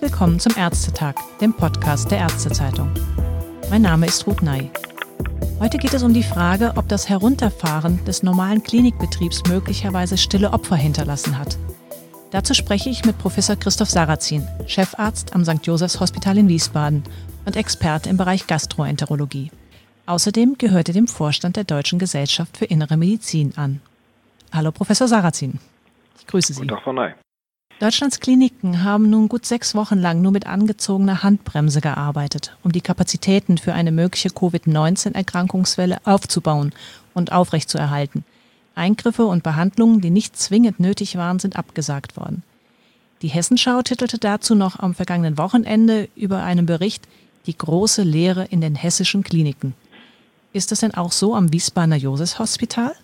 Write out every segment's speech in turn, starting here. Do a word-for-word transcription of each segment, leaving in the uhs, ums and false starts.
Herzlich willkommen zum Ärztetag, dem Podcast der Ärztezeitung. Mein Name ist Ruth Ney. Heute geht es um die Frage, ob das Herunterfahren des normalen Klinikbetriebs möglicherweise stille Opfer hinterlassen hat. Dazu spreche ich mit Professor Christoph Sarrazin, Chefarzt am Sankt Josephs Hospital in Wiesbaden und Experte im Bereich Gastroenterologie. Außerdem gehört er dem Vorstand der Deutschen Gesellschaft für Innere Medizin an. Hallo Professor Sarrazin, ich grüße Sie. Guten Tag, Frau Ney. Deutschlands Kliniken haben nun gut sechs Wochen lang nur mit angezogener Handbremse gearbeitet, um die Kapazitäten für eine mögliche Covid neunzehn Erkrankungswelle aufzubauen und aufrechtzuerhalten. Eingriffe und Behandlungen, die nicht zwingend nötig waren, sind abgesagt worden. Die Hessenschau titelte dazu noch am vergangenen Wochenende über einen Bericht »Die große Leere in den hessischen Kliniken«. Ist das denn auch so am Wiesbadener Josephs-Hospital?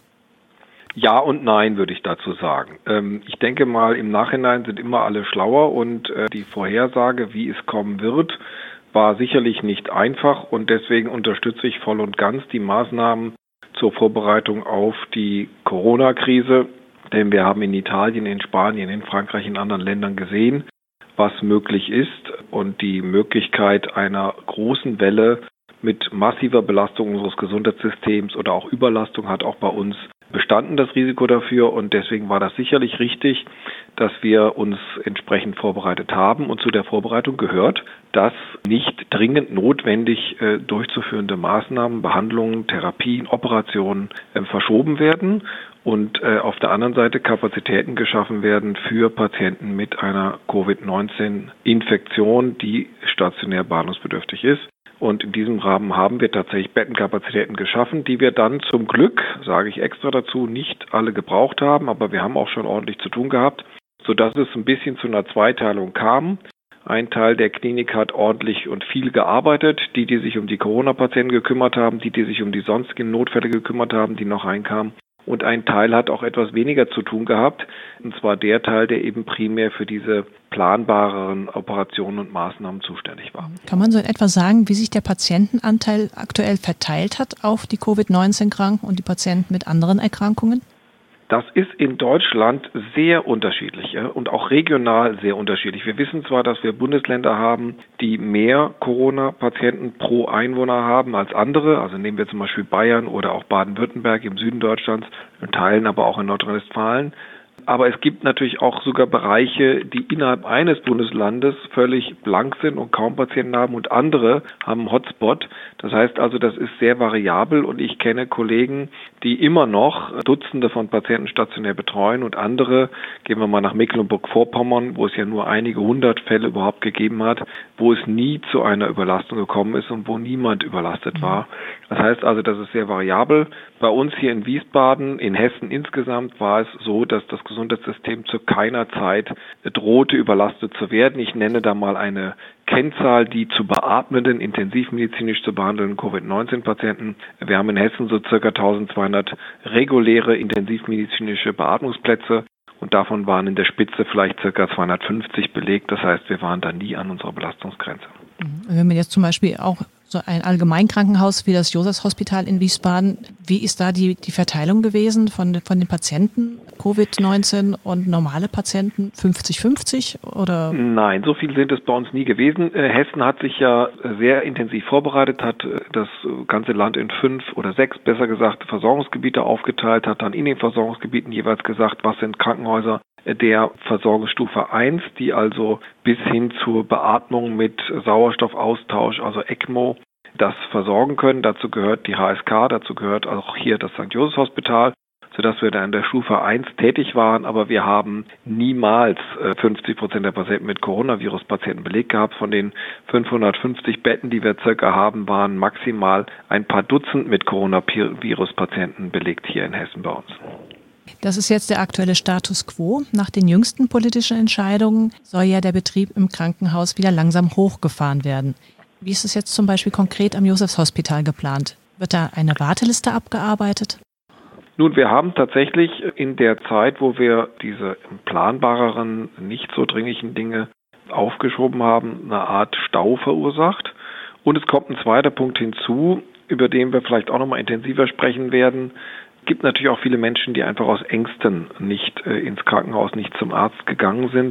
Ja und nein, würde ich dazu sagen. Ähm, ich denke mal, im Nachhinein sind immer alle schlauer und äh, die Vorhersage, wie es kommen wird, war sicherlich nicht einfach und deswegen unterstütze ich voll und ganz die Maßnahmen zur Vorbereitung auf die Corona-Krise, denn wir haben in Italien, in Spanien, in Frankreich, in anderen Ländern gesehen, was möglich ist und die Möglichkeit einer großen Welle mit massiver Belastung unseres Gesundheitssystems oder auch Überlastung hat auch bei uns bestanden, das Risiko dafür, und deswegen war das sicherlich richtig, dass wir uns entsprechend vorbereitet haben, und zu der Vorbereitung gehört, dass nicht dringend notwendig äh, durchzuführende Maßnahmen, Behandlungen, Therapien, Operationen äh, verschoben werden und äh, auf der anderen Seite Kapazitäten geschaffen werden für Patienten mit einer Covid neunzehn Infektion, die stationär behandlungsbedürftig ist. Und in diesem Rahmen haben wir tatsächlich Bettenkapazitäten geschaffen, die wir dann zum Glück, sage ich extra dazu, nicht alle gebraucht haben, aber wir haben auch schon ordentlich zu tun gehabt, sodass es ein bisschen zu einer Zweiteilung kam. Ein Teil der Klinik hat ordentlich und viel gearbeitet, die, die sich um die Corona-Patienten gekümmert haben, die, die sich um die sonstigen Notfälle gekümmert haben, die noch reinkamen. Und ein Teil hat auch etwas weniger zu tun gehabt, und zwar der Teil, der eben primär für diese planbareren Operationen und Maßnahmen zuständig war. Kann man so in etwa sagen, wie sich der Patientenanteil aktuell verteilt hat auf die Covid neunzehn Kranken und die Patienten mit anderen Erkrankungen? Das ist in Deutschland sehr unterschiedlich, ja, und auch regional sehr unterschiedlich. Wir wissen zwar, dass wir Bundesländer haben, die mehr Corona-Patienten pro Einwohner haben als andere. Also nehmen wir zum Beispiel Bayern oder auch Baden-Württemberg im Süden Deutschlands, in Teilen aber auch in Nordrhein-Westfalen. Aber es gibt natürlich auch sogar Bereiche, die innerhalb eines Bundeslandes völlig blank sind und kaum Patienten haben, und andere haben einen Hotspot. Das heißt also, das ist sehr variabel, und ich kenne Kollegen, die immer noch Dutzende von Patienten stationär betreuen, und andere, gehen wir mal nach Mecklenburg-Vorpommern, wo es ja nur einige hundert Fälle überhaupt gegeben hat, wo es nie zu einer Überlastung gekommen ist und wo niemand überlastet war. Das heißt also, das ist sehr variabel. Bei uns hier in Wiesbaden, in Hessen insgesamt, war es so, dass das Gesundheitssystem zu keiner Zeit drohte, überlastet zu werden. Ich nenne da mal eine Kennzahl, die zu beatmenden, intensivmedizinisch zu behandelnden Covid neunzehn Patienten. Wir haben in Hessen so circa eintausendzweihundert reguläre intensivmedizinische Beatmungsplätze, und davon waren in der Spitze vielleicht circa zweihundertfünfzig belegt. Das heißt, wir waren da nie an unserer Belastungsgrenze. Wenn man jetzt zum Beispiel auch so ein Allgemeinkrankenhaus wie das Josephs-Hospital in Wiesbaden, wie ist da die, die Verteilung gewesen von, von den Patienten, Covid neunzehn und normale Patienten, fünfzig fünfzig oder? Nein, so viel sind es bei uns nie gewesen. Hessen hat sich ja sehr intensiv vorbereitet, hat das ganze Land in fünf oder sechs, besser gesagt, Versorgungsgebiete aufgeteilt, hat dann in den Versorgungsgebieten jeweils gesagt, was sind Krankenhäuser der Versorgungsstufe eins, die also bis hin zur Beatmung mit Sauerstoffaustausch, also ECMO, das versorgen können. Dazu gehört die H S K, dazu gehört auch hier das Sankt Josephs Hospital, sodass wir da in der Stufe eins tätig waren, aber wir haben niemals fünfzig Prozent der Patienten mit Coronavirus-Patienten belegt gehabt. Von den fünfhundertfünfzig Betten, die wir circa haben, waren maximal ein paar Dutzend mit Coronavirus-Patienten belegt hier in Hessen bei uns. Das ist jetzt der aktuelle Status quo. Nach den jüngsten politischen Entscheidungen soll ja der Betrieb im Krankenhaus wieder langsam hochgefahren werden. Wie ist es jetzt zum Beispiel konkret am Josephs-Hospital geplant? Wird da eine Warteliste abgearbeitet? Nun, wir haben tatsächlich in der Zeit, wo wir diese planbareren, nicht so dringlichen Dinge aufgeschoben haben, eine Art Stau verursacht. Und es kommt ein zweiter Punkt hinzu, über den wir vielleicht auch nochmal intensiver sprechen werden. Es gibt natürlich auch viele Menschen, die einfach aus Ängsten nicht äh, ins Krankenhaus, nicht zum Arzt gegangen sind.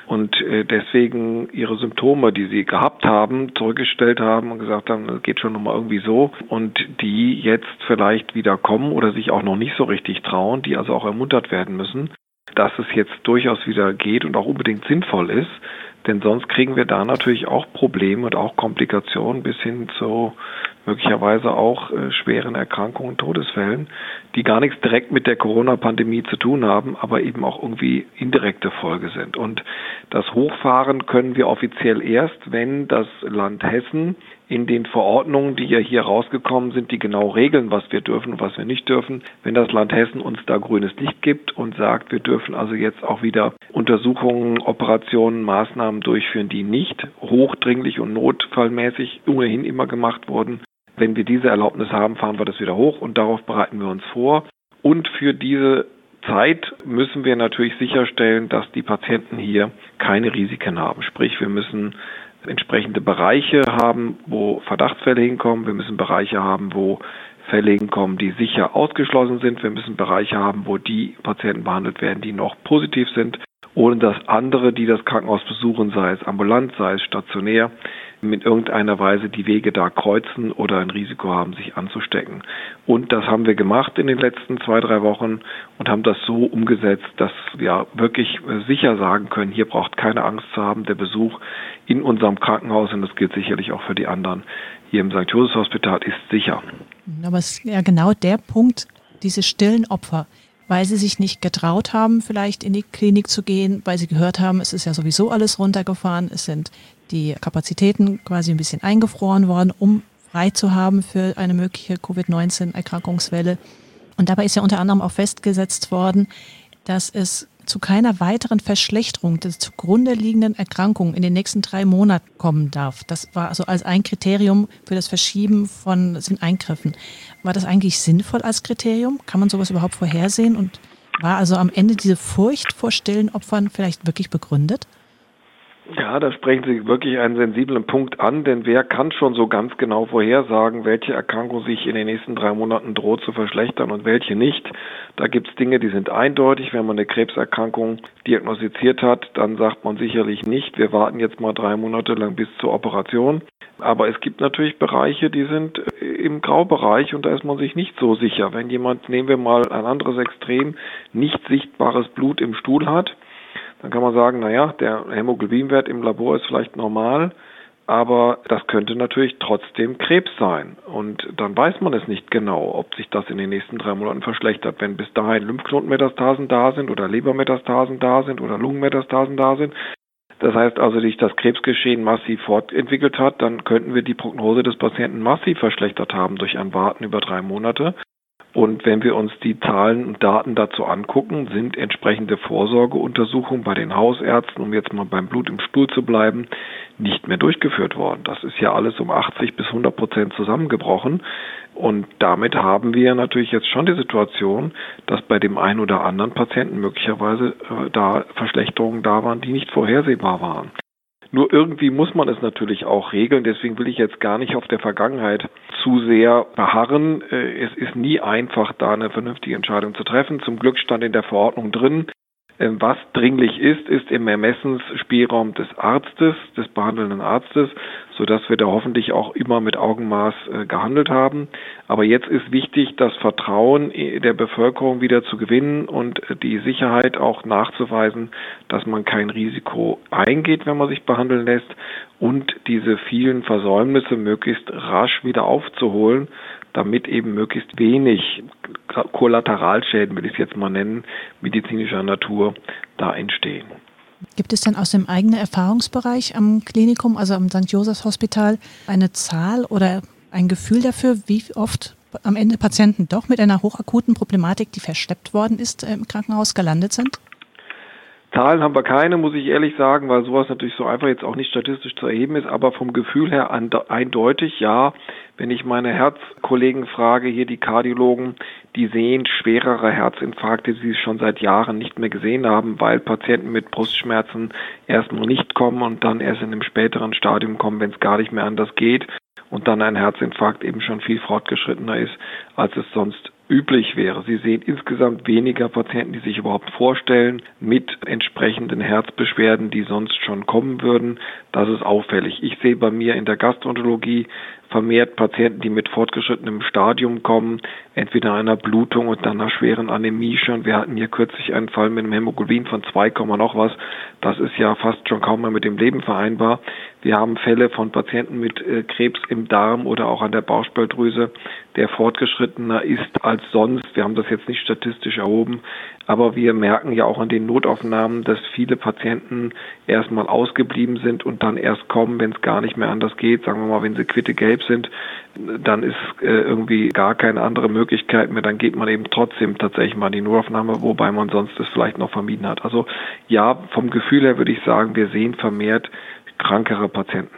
und deswegen ihre Symptome, die sie gehabt haben, zurückgestellt haben und gesagt haben, das geht schon nochmal irgendwie so, und die jetzt vielleicht wieder kommen oder sich auch noch nicht so richtig trauen, die also auch ermuntert werden müssen, dass es jetzt durchaus wieder geht und auch unbedingt sinnvoll ist, denn sonst kriegen wir da natürlich auch Probleme und auch Komplikationen bis hin zu möglicherweise auch äh, schweren Erkrankungen und Todesfällen, die gar nichts direkt mit der Corona-Pandemie zu tun haben, aber eben auch irgendwie indirekte Folge sind. Und das Hochfahren können wir offiziell erst, wenn das Land Hessen in den Verordnungen, die ja hier rausgekommen sind, die genau regeln, was wir dürfen und was wir nicht dürfen, wenn das Land Hessen uns da grünes Licht gibt und sagt, wir dürfen also jetzt auch wieder Untersuchungen, Operationen, Maßnahmen durchführen, die nicht hochdringlich und notfallmäßig ohnehin immer gemacht wurden. Wenn wir diese Erlaubnis haben, fahren wir das wieder hoch und darauf bereiten wir uns vor. Und für diese Zeit müssen wir natürlich sicherstellen, dass die Patienten hier keine Risiken haben. Sprich, wir müssen entsprechende Bereiche haben, wo Verdachtsfälle hinkommen. Wir müssen Bereiche haben, wo Fälle hinkommen, die sicher ausgeschlossen sind. Wir müssen Bereiche haben, wo die Patienten behandelt werden, die noch positiv sind, ohne dass andere, die das Krankenhaus besuchen, sei es ambulant, sei es stationär, mit irgendeiner Weise die Wege da kreuzen oder ein Risiko haben, sich anzustecken. Und das haben wir gemacht in den letzten zwei, drei Wochen und haben das so umgesetzt, dass wir wirklich sicher sagen können, hier braucht keine Angst zu haben, der Besuch in unserem Krankenhaus, und das gilt sicherlich auch für die anderen, hier im Sankt Joseph Hospital, ist sicher. Aber es ist ja genau der Punkt, diese stillen Opfer, weil sie sich nicht getraut haben, vielleicht in die Klinik zu gehen, weil sie gehört haben, es ist ja sowieso alles runtergefahren, es sind die Kapazitäten quasi ein bisschen eingefroren worden, um frei zu haben für eine mögliche Covid neunzehn Erkrankungswelle. Und dabei ist ja unter anderem auch festgesetzt worden, dass es zu keiner weiteren Verschlechterung der zugrunde liegenden Erkrankung in den nächsten drei Monaten kommen darf. Das war also als ein Kriterium für das Verschieben von Eingriffen. War das eigentlich sinnvoll als Kriterium? Kann man sowas überhaupt vorhersehen? Und war also am Ende diese Furcht vor stillen Opfern vielleicht wirklich begründet? Ja, da sprechen Sie wirklich einen sensiblen Punkt an, denn wer kann schon so ganz genau vorhersagen, welche Erkrankung sich in den nächsten drei Monaten droht zu verschlechtern und welche nicht? Da gibt es Dinge, die sind eindeutig. Wenn man eine Krebserkrankung diagnostiziert hat, dann sagt man sicherlich nicht, wir warten jetzt mal drei Monate lang bis zur Operation. Aber es gibt natürlich Bereiche, die sind im Graubereich und da ist man sich nicht so sicher. Wenn jemand, nehmen wir mal ein anderes Extrem, nicht sichtbares Blut im Stuhl hat, dann kann man sagen, naja, der Hämoglobinwert im Labor ist vielleicht normal, aber das könnte natürlich trotzdem Krebs sein. Und dann weiß man es nicht genau, ob sich das in den nächsten drei Monaten verschlechtert. Wenn bis dahin Lymphknotenmetastasen da sind oder Lebermetastasen da sind oder Lungenmetastasen da sind, das heißt also, sich das Krebsgeschehen massiv fortentwickelt hat, dann könnten wir die Prognose des Patienten massiv verschlechtert haben durch ein Warten über drei Monate. Und wenn wir uns die Zahlen und Daten dazu angucken, sind entsprechende Vorsorgeuntersuchungen bei den Hausärzten, um jetzt mal beim Blut im Stuhl zu bleiben, nicht mehr durchgeführt worden. Das ist ja alles um achtzig bis hundert Prozent zusammengebrochen. Und damit haben wir natürlich jetzt schon die Situation, dass bei dem einen oder anderen Patienten möglicherweise äh, da Verschlechterungen da waren, die nicht vorhersehbar waren. Nur irgendwie muss man es natürlich auch regeln, deswegen will ich jetzt gar nicht auf der Vergangenheit zu sehr beharren. Es ist nie einfach, da eine vernünftige Entscheidung zu treffen. Zum Glück stand in der Verordnung drin, was dringlich ist, ist im Ermessensspielraum des Arztes, des behandelnden Arztes, sodass wir da hoffentlich auch immer mit Augenmaß äh, gehandelt haben. Aber jetzt ist wichtig, das Vertrauen der Bevölkerung wieder zu gewinnen und die Sicherheit auch nachzuweisen, dass man kein Risiko eingeht, wenn man sich behandeln lässt, und diese vielen Versäumnisse möglichst rasch wieder aufzuholen, damit eben möglichst wenig Kollateralschäden, will ich es jetzt mal nennen, medizinischer Natur da entstehen. Gibt es denn aus dem eigenen Erfahrungsbereich am Klinikum, also am Sankt Josephs Hospital, eine Zahl oder ein Gefühl dafür, wie oft am Ende Patienten doch mit einer hochakuten Problematik, die verschleppt worden ist, im Krankenhaus gelandet sind? Zahlen haben wir keine, muss ich ehrlich sagen, weil sowas natürlich so einfach jetzt auch nicht statistisch zu erheben ist, aber vom Gefühl her eindeutig, ja. Wenn ich meine Herzkollegen frage, hier die Kardiologen, die sehen schwerere Herzinfarkte, die sie schon seit Jahren nicht mehr gesehen haben, weil Patienten mit Brustschmerzen erstmal nicht kommen und dann erst in einem späteren Stadium kommen, wenn es gar nicht mehr anders geht und dann ein Herzinfarkt eben schon viel fortgeschrittener ist, als es sonst üblich wäre. Sie sehen insgesamt weniger Patienten, die sich überhaupt vorstellen, mit entsprechenden Herzbeschwerden, die sonst schon kommen würden. Das ist auffällig. Ich sehe bei mir in der Gastroenterologie vermehrt Patienten, die mit fortgeschrittenem Stadium kommen, entweder einer Blutung und dann einer schweren Anämie schon. Wir hatten hier kürzlich einen Fall mit einem Hämoglobin von zwei, noch was. Das ist ja fast schon kaum mehr mit dem Leben vereinbar. Wir haben Fälle von Patienten mit äh, Krebs im Darm oder auch an der Bauchspeicheldrüse, der fortgeschrittener ist als sonst. Wir haben das jetzt nicht statistisch erhoben, aber wir merken ja auch an den Notaufnahmen, dass viele Patienten erstmal ausgeblieben sind und dann erst kommen, wenn es gar nicht mehr anders geht. Sagen wir mal, wenn sie quittegelb sind, dann ist äh, irgendwie gar keine andere Möglichkeit mehr. Dann geht man eben trotzdem tatsächlich mal in die Notaufnahme, wobei man sonst das vielleicht noch vermieden hat. Also ja, vom Gefühl her würde ich sagen, wir sehen vermehrt krankere Patienten.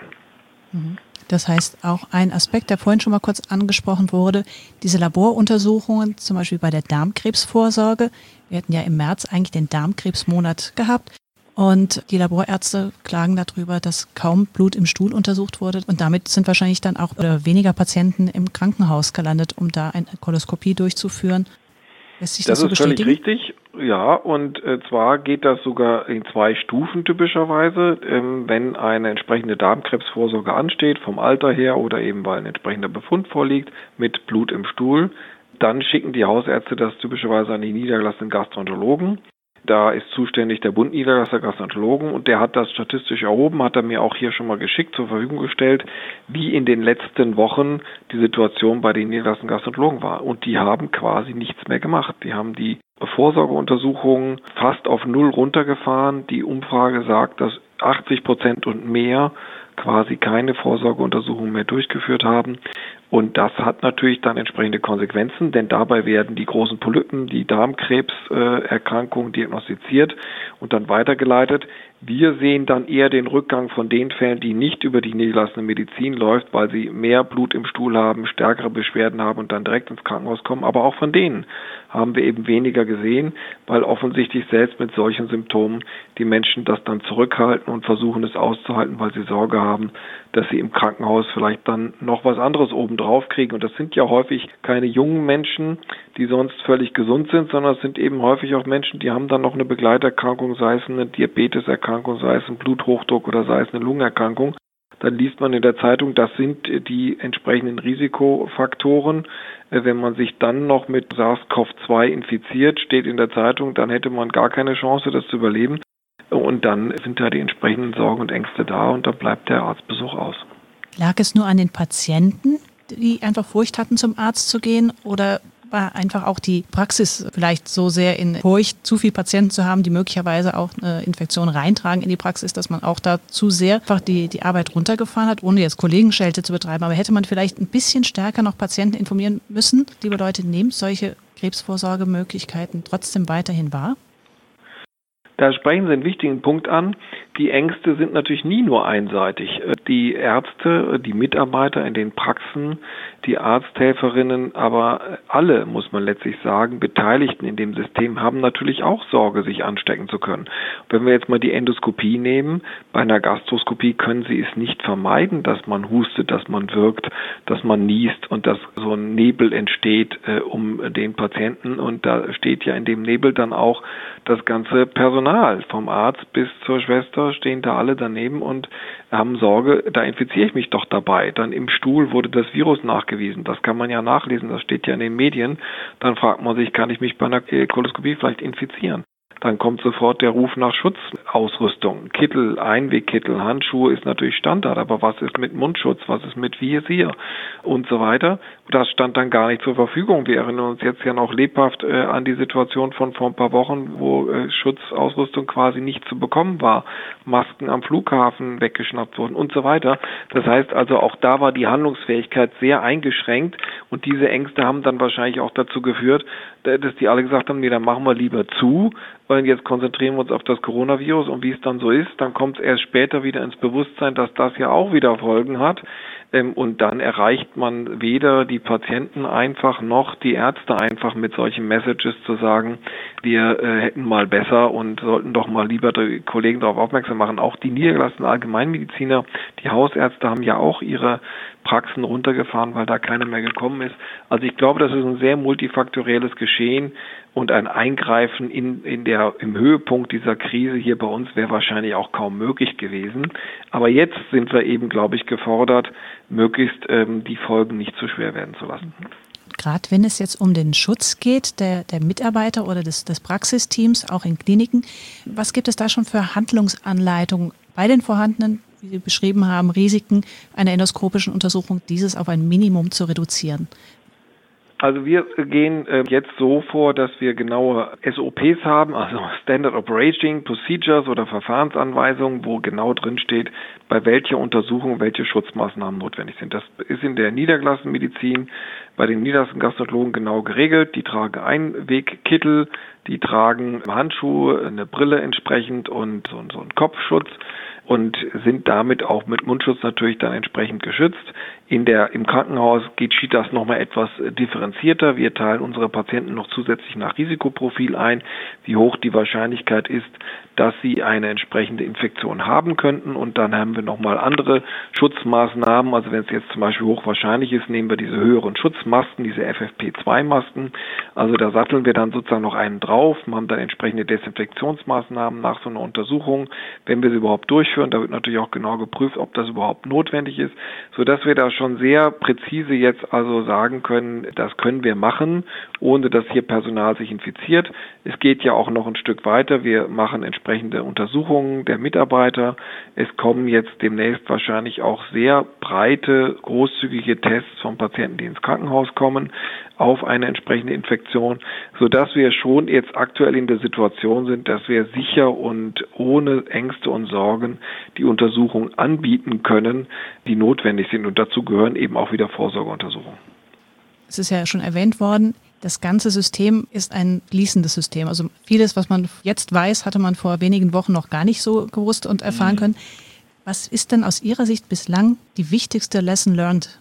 Das heißt, auch ein Aspekt, der vorhin schon mal kurz angesprochen wurde, diese Laboruntersuchungen, zum Beispiel bei der Darmkrebsvorsorge. Wir hatten ja im März eigentlich den Darmkrebsmonat gehabt und die Laborärzte klagen darüber, dass kaum Blut im Stuhl untersucht wurde und damit sind wahrscheinlich dann auch weniger Patienten im Krankenhaus gelandet, um da eine Koloskopie durchzuführen. Lässt sich das, das so bestätigen? Das ist völlig richtig. Ja, und äh, zwar geht das sogar in zwei Stufen typischerweise. Ähm, wenn eine entsprechende Darmkrebsvorsorge ansteht, vom Alter her oder eben weil ein entsprechender Befund vorliegt mit Blut im Stuhl, dann schicken die Hausärzte das typischerweise an die niedergelassenen Gastroenterologen. Da ist zuständig der Bund niedergelassener Gastroenterologen und der hat das statistisch erhoben, hat er mir auch hier schon mal geschickt, zur Verfügung gestellt, wie in den letzten Wochen die Situation bei den niedergelassenen Gastroenterologen war. Und die haben quasi nichts mehr gemacht. Die haben die Vorsorgeuntersuchungen fast auf Null runtergefahren. Die Umfrage sagt, dass achtzig Prozent und mehr quasi keine Vorsorgeuntersuchungen mehr durchgeführt haben. Und das hat natürlich dann entsprechende Konsequenzen, denn dabei werden die großen Polypen, die Darmkrebserkrankungen diagnostiziert und dann weitergeleitet. Wir sehen dann eher den Rückgang von den Fällen, die nicht über die niedergelassene Medizin läuft, weil sie mehr Blut im Stuhl haben, stärkere Beschwerden haben und dann direkt ins Krankenhaus kommen. Aber auch von denen haben wir eben weniger gesehen, weil offensichtlich selbst mit solchen Symptomen die Menschen das dann zurückhalten und versuchen es auszuhalten, weil sie Sorge haben, dass sie im Krankenhaus vielleicht dann noch was anderes obendrauf kriegen. Und das sind ja häufig keine jungen Menschen, die sonst völlig gesund sind, sondern es sind eben häufig auch Menschen, die haben dann noch eine Begleiterkrankung, sei es eine Diabeteserkrankung, sei es ein Bluthochdruck oder sei es eine Lungenerkrankung. Dann liest man in der Zeitung, das sind die entsprechenden Risikofaktoren. Wenn man sich dann noch mit SARS-C o V zwei infiziert, steht in der Zeitung, dann hätte man gar keine Chance, das zu überleben. Und dann sind da die entsprechenden Sorgen und Ängste da und dann bleibt der Arztbesuch aus. Lag es nur an den Patienten, die einfach Furcht hatten, zum Arzt zu gehen, oder war einfach auch die Praxis vielleicht so sehr in Furcht, zu viele Patienten zu haben, die möglicherweise auch eine Infektion reintragen in die Praxis, dass man auch da zu sehr einfach die, die Arbeit runtergefahren hat, ohne jetzt Kollegenschelte zu betreiben. Aber hätte man vielleicht ein bisschen stärker noch Patienten informieren müssen? Liebe Leute, nehmt solche Krebsvorsorgemöglichkeiten trotzdem weiterhin wahr? Da sprechen Sie einen wichtigen Punkt an. Die Ängste sind natürlich nie nur einseitig. Die Ärzte, die Mitarbeiter in den Praxen, die Arzthelferinnen, aber alle, muss man letztlich sagen, Beteiligten in dem System haben natürlich auch Sorge, sich anstecken zu können. Wenn wir jetzt mal die Endoskopie nehmen, bei einer Gastroskopie können Sie es nicht vermeiden, dass man hustet, dass man wirkt, dass man niest und dass so ein Nebel entsteht äh, um den Patienten. Und da steht ja in dem Nebel dann auch das ganze Personal, vom Arzt bis zur Schwester, stehen da alle daneben und haben Sorge, da infiziere ich mich doch dabei. Dann im Stuhl wurde das Virus nachgewiesen. Das kann man ja nachlesen, das steht ja in den Medien. Dann fragt man sich, kann ich mich bei einer Koloskopie vielleicht infizieren? Dann kommt sofort der Ruf nach Schutzausrüstung. Kittel, Einwegkittel, Handschuhe ist natürlich Standard, aber was ist mit Mundschutz, was ist mit Visier und so weiter? Das stand dann gar nicht zur Verfügung. Wir erinnern uns jetzt ja noch lebhaft äh, an die Situation von vor ein paar Wochen, wo äh, Schutzausrüstung quasi nicht zu bekommen war, Masken am Flughafen weggeschnappt wurden und so weiter. Das heißt also, auch da war die Handlungsfähigkeit sehr eingeschränkt und diese Ängste haben dann wahrscheinlich auch dazu geführt, dass die alle gesagt haben, nee, dann machen wir lieber zu, weil jetzt konzentrieren wir uns auf das Coronavirus und wie es dann so ist, dann kommt es erst später wieder ins Bewusstsein, dass das ja auch wieder Folgen hat. Und dann erreicht man weder die Patienten einfach noch die Ärzte einfach mit solchen Messages zu sagen, wir äh, hätten mal besser und sollten doch mal lieber die Kollegen darauf aufmerksam machen. Auch die niedergelassenen Allgemeinmediziner, die Hausärzte haben ja auch ihre Praxen runtergefahren, weil da keiner mehr gekommen ist. Also ich glaube, das ist ein sehr multifaktorielles Geschehen und ein Eingreifen in, in der, im Höhepunkt dieser Krise hier bei uns wäre wahrscheinlich auch kaum möglich gewesen. Aber jetzt sind wir eben, glaube ich, gefordert, möglichst ähm, die Folgen nicht zu schwer werden zu lassen. Gerade wenn es jetzt um den Schutz geht der, der Mitarbeiter oder des, des Praxisteams, auch in Kliniken, was gibt es da schon für Handlungsanleitungen bei den vorhandenen, wie Sie beschrieben haben, Risiken einer endoskopischen Untersuchung, dieses auf ein Minimum zu reduzieren? Also wir gehen äh, jetzt so vor, dass wir genaue S O Ps haben, also Standard Operating Procedures oder Verfahrensanweisungen, wo genau drin steht, bei welcher Untersuchung welche Schutzmaßnahmen notwendig sind. Das ist in der niedergelassenen Medizin bei den niedergelassenen Gastrologen genau geregelt. Die tragen Einwegkittel, die tragen Handschuhe, eine Brille entsprechend und so, so einen Kopfschutz und sind damit auch mit Mundschutz natürlich dann entsprechend geschützt. In der, im Krankenhaus geschieht das nochmal etwas differenzierter. Wir teilen unsere Patienten noch zusätzlich nach Risikoprofil ein, wie hoch die Wahrscheinlichkeit ist, dass sie eine entsprechende Infektion haben könnten. Und dann haben wir nochmal andere Schutzmaßnahmen. Also wenn es jetzt zum Beispiel hochwahrscheinlich ist, nehmen wir diese höheren Schutzmasken, diese F F P zwei Masken. Also da satteln wir dann sozusagen noch einen drauf, haben dann entsprechende Desinfektionsmaßnahmen nach so einer Untersuchung, wenn wir sie überhaupt durchführen. Da wird natürlich auch genau geprüft, ob das überhaupt notwendig ist, sodass wir da schon sehr präzise jetzt also sagen können, das können wir machen, ohne dass hier Personal sich infiziert. Es geht ja auch noch ein Stück weiter. Wir machen entsprechende Untersuchungen der Mitarbeiter. Es kommen jetzt demnächst wahrscheinlich auch sehr breite, großzügige Tests von Patienten, die ins Krankenhaus kommen, auf eine entsprechende Infektion, sodass wir schon jetzt aktuell in der Situation sind, dass wir sicher und ohne Ängste und Sorgen die Untersuchungen anbieten können, die notwendig sind. Und dazu gehören eben auch wieder Vorsorgeuntersuchungen. Es ist ja schon erwähnt worden, das ganze System ist ein fließendes System. Also vieles, was man jetzt weiß, hatte man vor wenigen Wochen noch gar nicht so gewusst und erfahren mhm. können. Was ist denn aus Ihrer Sicht bislang die wichtigste Lesson learned?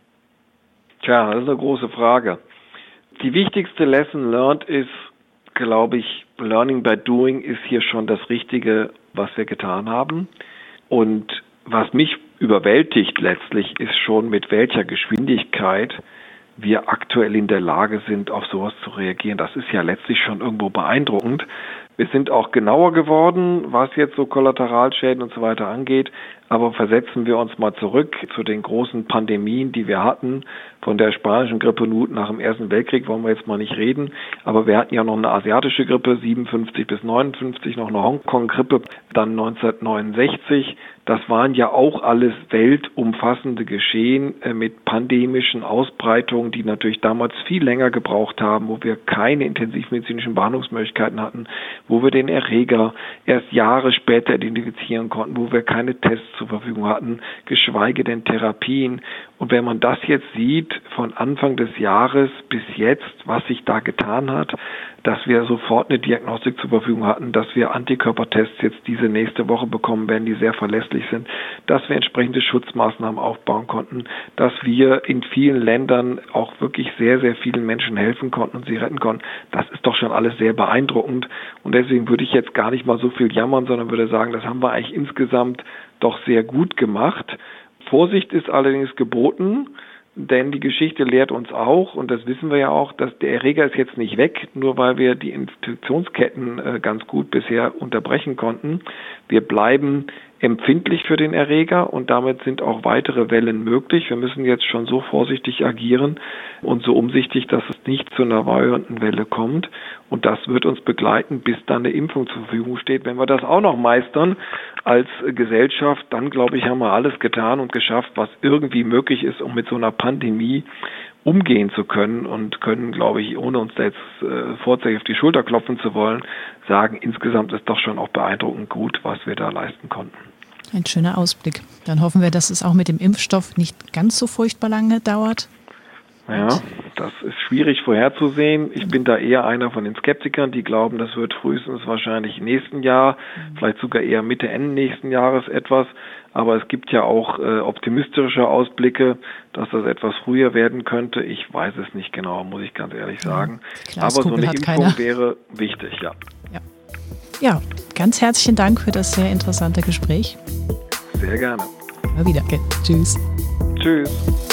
Tja, das ist eine große Frage. Die wichtigste Lesson learned ist, glaube ich, Learning by Doing ist hier schon das Richtige, was wir getan haben. Und was mich überwältigt letztlich, ist schon, mit welcher Geschwindigkeit wir aktuell in der Lage sind, auf sowas zu reagieren. Das ist ja letztlich schon irgendwo beeindruckend. Wir sind auch genauer geworden, was jetzt so Kollateralschäden und so weiter angeht. Aber versetzen wir uns mal zurück zu den großen Pandemien, die wir hatten. Von der spanischen Grippe nach dem Ersten Weltkrieg wollen wir jetzt mal nicht reden. Aber wir hatten ja noch eine asiatische Grippe, siebenundfünfzig bis neunundfünfzig, noch eine Hongkong-Grippe, dann neunzehnhundertneunundsechzig. Das waren ja auch alles weltumfassende Geschehen mit pandemischen Ausbreitungen, die natürlich damals viel länger gebraucht haben, wo wir keine intensivmedizinischen Behandlungsmöglichkeiten hatten, wo wir den Erreger erst Jahre später identifizieren konnten, wo wir keine Tests zur Verfügung hatten, geschweige denn Therapien. Und wenn man das jetzt sieht, von Anfang des Jahres bis jetzt, was sich da getan hat, dass wir sofort eine Diagnostik zur Verfügung hatten, dass wir Antikörpertests jetzt diese nächste Woche bekommen werden, die sehr verlässlich sind, dass wir entsprechende Schutzmaßnahmen aufbauen konnten, dass wir in vielen Ländern auch wirklich sehr, sehr vielen Menschen helfen konnten und sie retten konnten. Das ist doch schon alles sehr beeindruckend. Und deswegen würde ich jetzt gar nicht mal so viel jammern, sondern würde sagen, das haben wir eigentlich insgesamt doch sehr gut gemacht. Vorsicht ist allerdings geboten, denn die Geschichte lehrt uns auch, und das wissen wir ja auch, dass der Erreger ist jetzt nicht weg, nur weil wir die Infektionsketten äh, ganz gut bisher unterbrechen konnten. Wir bleiben empfindlich für den Erreger und damit sind auch weitere Wellen möglich. Wir müssen jetzt schon so vorsichtig agieren und so umsichtig, dass es nicht zu einer weiteren Welle kommt. Und das wird uns begleiten, bis dann eine Impfung zur Verfügung steht. Wenn wir das auch noch meistern als Gesellschaft, dann, glaube ich, haben wir alles getan und geschafft, was irgendwie möglich ist, um mit so einer Pandemie umgehen zu können und können, glaube ich, ohne uns da jetzt äh, vorzeitig auf die Schulter klopfen zu wollen, sagen, insgesamt ist doch schon auch beeindruckend gut, was wir da leisten konnten. Ein schöner Ausblick. Dann hoffen wir, dass es auch mit dem Impfstoff nicht ganz so furchtbar lange dauert. Ja, das ist schwierig vorherzusehen. Ich bin da eher einer von den Skeptikern, die glauben, das wird frühestens wahrscheinlich nächsten Jahr, vielleicht sogar eher Mitte, Ende nächsten Jahres etwas. Aber es gibt ja auch äh, optimistische Ausblicke, dass das etwas früher werden könnte. Ich weiß es nicht genau, muss ich ganz ehrlich sagen. Ja, aber so eine Impfung keiner. wäre wichtig, ja. ja. Ja, ganz herzlichen Dank für das sehr interessante Gespräch. Sehr gerne. Mal wieder. Okay. Tschüss. Tschüss.